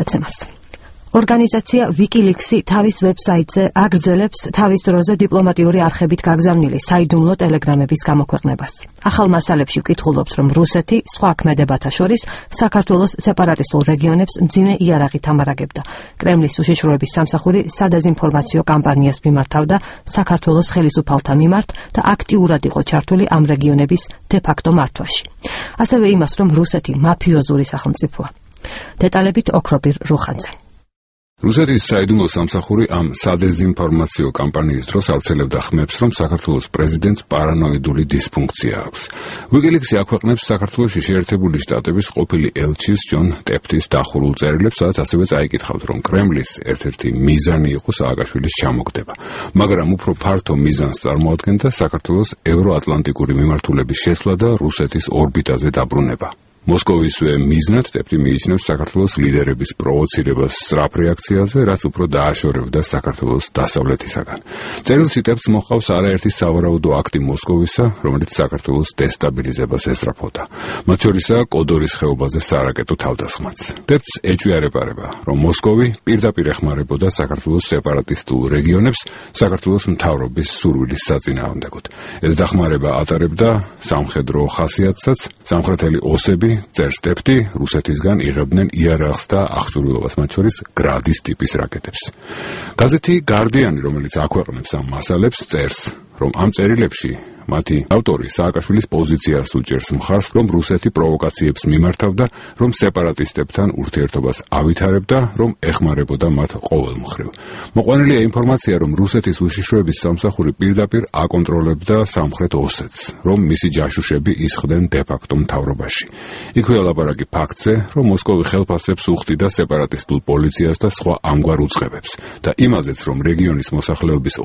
გადაცემას. ორგანიზაცია WikiLeaks-ი თავის ვებსაიტზე აგრძელებს თავის დროზე დიპლომატიური არხებით გაგზავნილი საიდუმლო ტელეგრამების გამოქვეყნებას. ახალ მასალებში ვკითხულობთ, რომ რუსეთი სხვა ქმედებათა შორის საქართველოს სეპარატისტულ რეგიონებს მძიმე იარაღით ამარაგებდა. კრემლის უშიშროების სამსახური სადეზინფორმაციო კამპანიას მიმართავდა საქართველოს ხელისუფალთა მიმართ და აქტიურად იყო ჩართული ამ რეგიონების დე-ფაქტო მართვაში. ასევე იმას, რომ რუსეთი მაფიოზური სახელმწიფოა. დეტალებით ოქროპირ რუხაძე. რუსეთის საიდუმლო სამსახური ამ სადეზინფორმაციო კამპანიის დროს ავრცელებდა ხმებს, რომ საქართველოს პრეზიდენტს პარანოიდული დისფუნქცია აქვს. WikiLeaks-ი აქვეყნებს საქართველოში შეერთებული შტატების ყოფილი ელჩის ჯონ ტეფტის დახურულ წერილებს, სადაც ასევე წაიკითხავთ, რომ კრემლის ერთ-ერთი მიზანი იყო სააკაშვილის ჩამოგდება, მაგრამ უფრო ფართო მიზანს წარმოადგენდა საქართველოს ევროატლანტიკური მიმართულების შესვლა და რუსეთის ორბიტაზე დაბრუნება. მოსკოვისვე მიზნად ტეფტი მიიჩნევს საქართველოს ლიდერების პროვოცირებას სწრაფ რეაქციაზე, რაც უფრო დააშორებდა საქართველოს დასავლეთისაგან. წერილში ტეფტს მოჰყავს არაერთი სავარაუდო აქტი მოსკოვისა, რომელიც საქართველოს დესტაბილიზებას ესწრაფოდა. მათ შორისაა კოდორის ხეობაზე სარაკეტო თავდასხმაც. ტეფტს ეჭვიარეპარება, რომ მოსკოვი პირდაპირ ეხმარებოდა საქართველოს სეპარატისტულ რეგიონებს საქართველოს მთავრობის სურვილის საწინააღმდეგოდ. ეს დახმარება ატარებდა სამხედრო ხასიათსაც, სამხრეთელი ოსები წერს ტეფტი რუსეთისგან იღებდნენ იარაღს და აღჭურვილობას, მათ შორის გრადის ტიპის რაკეტებს. გაზეთი გარდიანი, რომელიც აქვეყნებს ამ მასალებს, წერს, რომ ამ წერილებში მათი ავტორი სააკაშვილის პოზიციას უჭერს მხარს, რომ რუსეთი პროვოკაციებს მიმართავდა, რომ სეპარატისტებთან ურთიერთობას ავითარებდა, რომ ეხმარებოდა მათ ყოველ მხრივ. მოყვანილია ინფორმაცია, რომ რუსეთის უშიშროების სამსახური პირდაპირ აკონტროლებდა სამხრეთ ოსეთს, რომ მისი ჯაშუშები ისხდნენ დე-ფაქტო მთავრობაში. იქვეა ლაპარაკი ფაქტზე, რომ მოსკოვი ხელფასებს უხდიდა სეპარატისტულ პოლიციას და სხვა ამგვარ უწყებებს და იმაზეც, რომ რეგიონის მოსახლეობის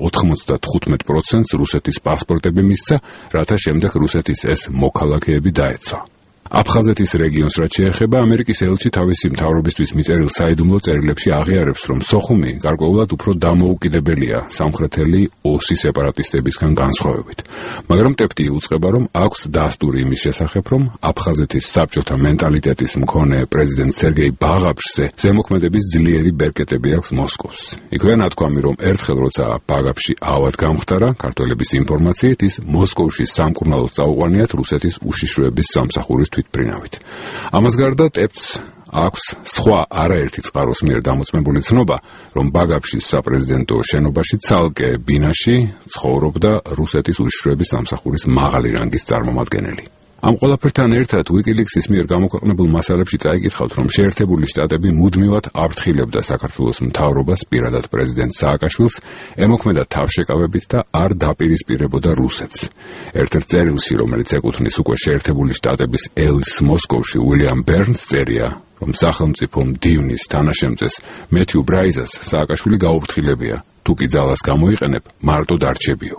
95%-ს რუსეთის პასპორტები მისცა, რათა შემდეგ რუსეთის ეს მოქალაქეები დაეცვა. აფხაზეთის რეგიონს რაც შეეხება, ამერიკის ელჩი თავისი მთავრობისთვის მიწერილ საიდუმლო წერილებში აღიარებს, რომ სოხუმი გარკვეულად უფრო დამოუკიდებელია სამხრეთელი ოსი სეპარატისტებისგან განსხვავებით. მაგრამ ტეფტი იუწყება, რომ აქვს დასტური იმის შესახებ, რომ აფხაზეთის საბჭოთა მენტალიტეტის მქონე პრეზიდენტ სერგეი ბაღაფშზე ზემოქმედების ძლიერი ბერკეტები აქვს მოსკოვს. იქვეა ნათქვამი, რომ ერთხელ როცა ბაღაფში ავად გამხდარა, ქართველების ინფორმაციით ის მოსკოვში სამკურნალოდ წაუყვანიათ რუსეთის უშიშროების სამსახურის თვითმფრინავით. ამას გარდა ტეფტს აქვს სხვა არაერთი წყაროს მიერ დამოწმებული ცნობა, რომ ბაგაფშის საპრეზიდენტო შენობაში ცალკე ბინაში ცხოვრობდა რუსეთის უშიშროების სამსახურის მაღალი რანგის წარმომადგენელი. ამ ყველაფერთან ერთად WikiLeaks-ის მიერ გამოქვეყნებულ მასალებში წაიკითხავთ, რომ შეერთებული შტატები მუდმივად აფრთხილებდა საქართველოს მთავრობას, პირადად პრეზიდენტ სააკაშვილს, ემოქმედა თავშეკავებით და არ დაპირისპირებოდა რუსეთს. ერთ-ერთ წერილში, რომელიც ეკუთვნის უკვე შეერთებული შტატების ელჩს მოსკოვში უილიამ ბერნს წერია, რომ სახელმწიფო მდივნის თანაშემწეს მეთიუ ბრაიზას სააკაშვილი გაუფრთხილებია, თუ კი ძალას გამოიყენებ, მარტოდ არჩებიო.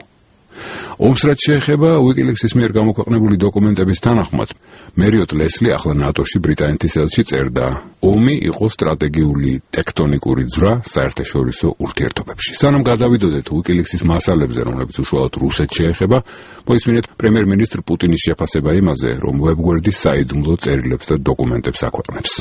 ომს რაც შეეხება, WikiLeaks-ის მიერ გამოქვეყნებული დოკუმენტების თანახმად, მერიოტ ლესლი ახლა ნატოში ბრიტანეთის ელჩი წერდა, ომი იყო სტრატეგიული ტექტონიკური ძვრა საერთაშორისო ურთიერთობებში. სანამ გადავიდოდეთ WikiLeaks-ის მასალებზე, რომლებიც უშუალოდ რუსეთს შეეხება, მოისმინეთ პრემიერ-მინისტრ პუტინის შეფასება იმაზე, რომ ვებგვერდი საიდუმლო წერილებს და დოკუმენტებს აქვეყნებს.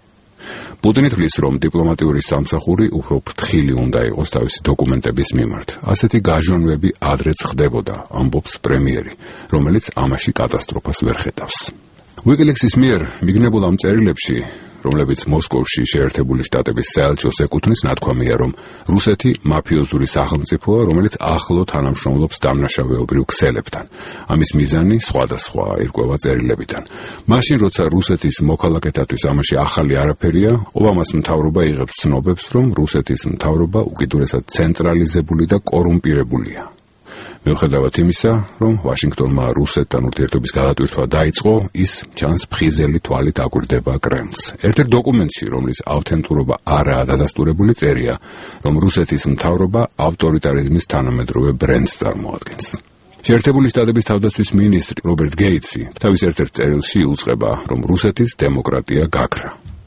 პუტინი თვლის, რომ დიპლომატიური სამსახური უფრო ფრთხილი უნდა იყოს თავისი დოკუმენტების მიმართ. ასეთი გაჟონვები ადრეც ხდებოდა, ამბობს პრემიერი, რომელიც ამაში კატასტროფას ვერ ხედავს. WikiLeaks-ის მიერ მიგნებულ ამ წერილებში, რომლებიც მოსკოვში შეერთებული შტატების საელჩოს ეკუთვნის, ნათქვამია, რომ რუსეთი მაფიოზური სახელმწიფოა, რომელიც ახლო თანამშრომლობს დამნაშავეობრივ ქსელებთან. ამის მიზანი სხვადასხვა ირკვევა წერილებიდან. მაშინ, როცა რუსეთის მოქალაქეთათვის ამაში ახალი არაფერია, ობამას მთავრობა იღებს ცნობებს, რომ რუსეთის მთავრობა უკიდურესად ცენტრალიზებული და კორუმპირებულია. მიუხედავად იმისა, რომ ვაშინგტონმა რუსეთთან ურთიერთობის გადატვირთვა დაიწყო, ის ჩანს ფხიზელი თვალით აკვირდება კრემლს. ერთ-ერთ დოკუმენტში, რომლის ავთენტურობა არაა დადასტურებული, წერია, რომ რუსეთის მთავრობა ავტორიტარიზმის თანამედროვე ბრენდს წარმოადგენს. შეერთებული შტატების თავდაცვის მინისტრი რობერტ გეიტსი თავის ერთ-ერთ წერილში იუწყება, რომ რუსეთის დემოკრატია გაქრა.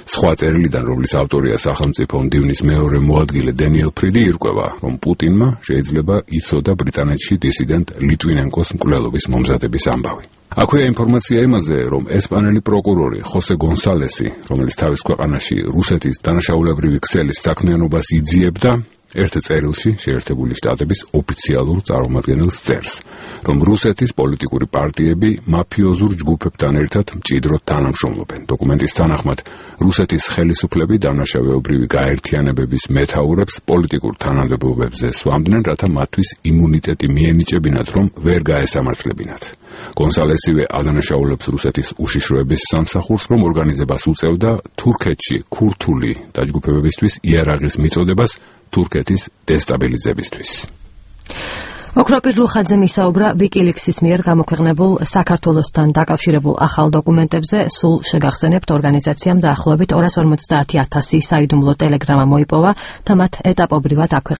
სხვა წერილიდან, რომლის ავტორია სახელმწიფო მდივნის მეორე მოადგილე დენიელ ფრიდი, ირკვევა, რომ პუტინმა შეიძლება იცოდა ბრიტანეთში დისიდენტ ლიტვინენკოს მკვლელობის მომზადების ამბავი. აქვეა ინფორმაცია იმაზე, რომ ესპანელი პროკურორი ხოსე გონსალესი, რომელიც თავის ქვეყანაში რუსეთის დანაშაულებრივი ქსელის საქმიანობას იძიებდა, ერთ წერილში შეერთებული შტატების ოფიციალურ წარმომადგენელს წერს, რომ რუსეთის პოლიტიკური პარტიები მაფიოზურ ჯგუფებთან ერთად მჭიდროდ თანამშრომლობენ. დოკუმენტის თანახმად, რუსეთის ხელისუფლები დამნაშავეობრივი გაერთიანებების მეთაურებს პოლიტიკურ თანამდებობებზე სვამდნენ, რათა მათთვის იმუნიტეტი მიენიჭებინათ, რომ ვერ გაესამართლებინათ. გონსალესივე ადანაშაულებს რუსეთის უშიშროების სამსახურს, რომ ორგანიზებას უწევდა თურქეთში ქურთული დაჯგუფებებისთვის იარაღის მიწოდებას თურქეთის დესტაბილიზებისთვის. ოქროპირ რუხაძემ ისაუბრა ვიკილიქსის მიერ გამოქვეყნებულ საქართველოსთან დაკავშირებულ ახალ დოკუმენტებზე. სულ შეგახსენებთ, ორგანიზაციამ დაახლოებით 250,000 საიდუმლო ტელეგრამა მოიპოვა და მათ ეტაპობრივად აქვეყნა